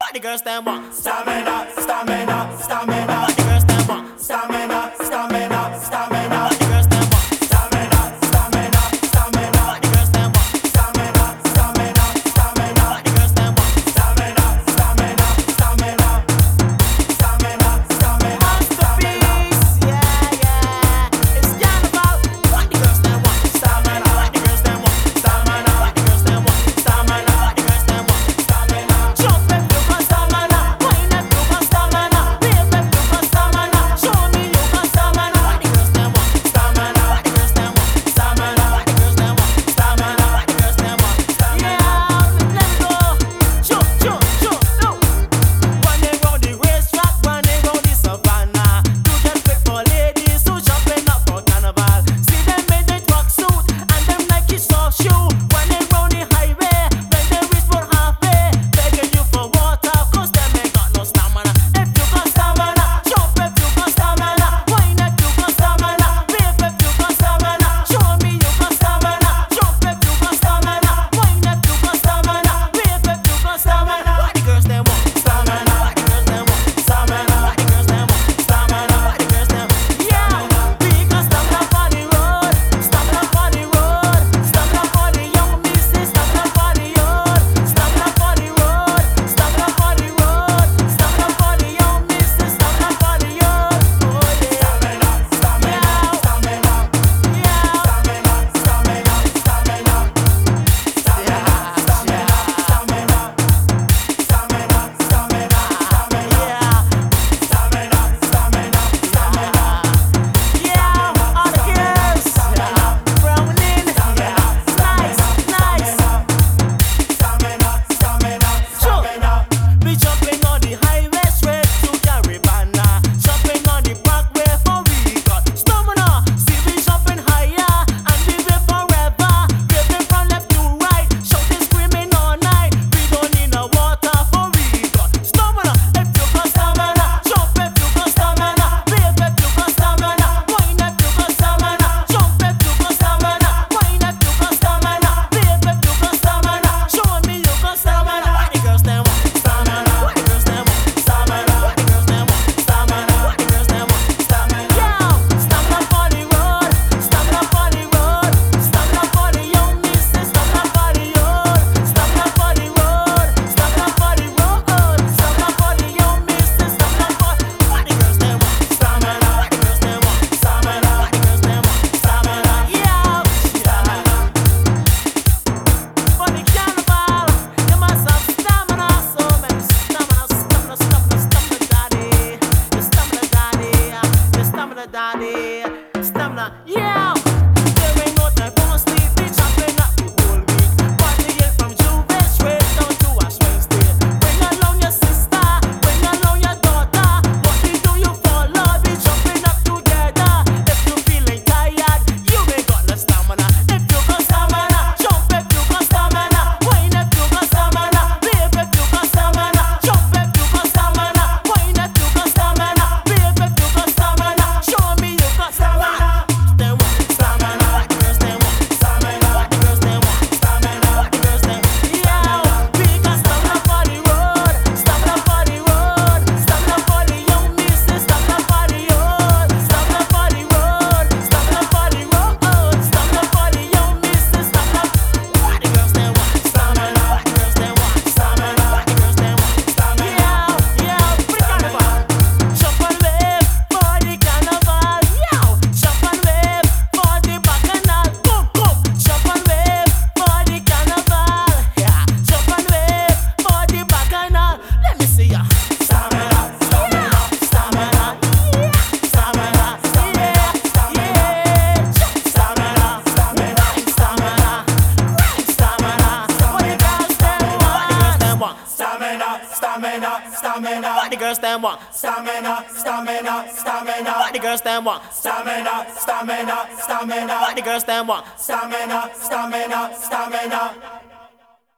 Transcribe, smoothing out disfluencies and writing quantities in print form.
What the girls them want? Stamina, stamina, stamina. What the girls them want? Stamina, stamina, stamina. What the girls them want? Stamina, stamina, stamina. What the girls them want? Stamina, stamina, stamina. What the girls them want? Stamina, stamina, stamina. Stamina, stamina, Masterpiece, yeah, yeah. It's carnival. What the girls them want? stamina. What the girls them want? Stamina, What the girls them want? stamina, What the girls them want? stamina. Jump if you got stamina, wine if you got stamina, wave if you got stamina. Show me you got stamina. What the girls them want? Stamina, What the girls them want? stamina, What the girls them want? stamina. What the girls them want? Yeah, let's go. Jump, jump, jump, no. Running round the racetrack, running round the savannah. Do just wait for ladies who jumping up for carnival. See them in the tracksuit and them Nike soft shoe. Running round the highway when they reach for halfway, begging you for water 'cause them ain't got no stamina. If you got stamina, jump if you got stamina, wine if you got stamina, wave if you got stamina. Show me you got stamina. Jump if you got stamina, wine if you got stamina, wave if you got stamina. What the girls them want? Stamina, What the girls them want? stamina, What the girls them want? stamina. What the girls them want? Yeah, we got stamina for the road, stamina for the road, stamina for the young missus, stamina for the road, stamina for the road, stamina for the road, stamina for the young missus, stamina for the road. Oh yeah, Stamina, stamina, stamina. yeah. Stamina, stamina, stamina. Stamina, stamina, stamina. Stamina, stamina, stamina. Stamina, stamina, stamina. Yeah, all the girls, Browning, nice, nice. Stamina, stamina, stamina. We jumping on the highway straight to Caribana, jumping on the parkway for we got stamina. See we jumping higher and we live forever, living from left to right, shouting, screaming all night. We don't need no water for we got stamina. If you got stamina, jump if you got stamina, wave if you got stamina, wine if you got stamina. Jump if you got stamina, wine if you got stamina, wave if you got stamina. Show me you got stamina. What the girls them want? Stamina, What the girls them want? stamina, What the girls them want? stamina, What the girls them want? stamina. Yeah, stamina for the road, stamina for the road, stamina for the young missus, stamina for the road, stamina for the road, stamina for the road, stamina for the young missus, stamina for what the girls them want? Stamina, What the girls them want? stamina, What the girls them want? stamina. Yeah, for the carnival, you must have stamina, so many stamina, stamina, stamina, stamina, daddy, the stamina, daddy, the stamina, daddy, stamina, yeah. There ain't no time for sleep, we chopping up the whole week, partying from Juve straight down to Ashwell State. Bring along your sister, bring along your daughter. What we do you for, Lord? We jumping up together. If you feeling tired, you ain't got the stamina. If you got stamina, jump if you got stamina, wine if you got stamina, wave if you got stamina. Jump if you got stamina, wine if you got stamina, wave if you got stamina. Show me you got stamina. Them want Stamina, what the girls them want. stamina, What the girls them want. stamina. What the girls them want. Yeah, we got stamina for the road, stamina for the road, stamina for the young missus, stamina for the road, stamina for the road, stamina for the road, stamina for the young missus, stamina. What the girls them want. Stamina, What the girls them want. stamina, What the girls them want. stamina. Yeah, for the carnival. Jump and wave for the carnival. Yeah, jump and wave for the bacchanal. Come, come, jump and wave for the carnival. Yeah, jump and wave for the bacchanal. Let me see ya. Stamina, stamina, stamina. Yeah, Stamina, stamina, stamina. yeah. Jump, Stamina, stamina, stamina. stamina. What the girls them want? Stamina, stamina, stamina. What the girls them want? Stamina, stamina, stamina. What the girls them want? Stamina, stamina, stamina. What the girls them want? Stamina, stamina, stamina.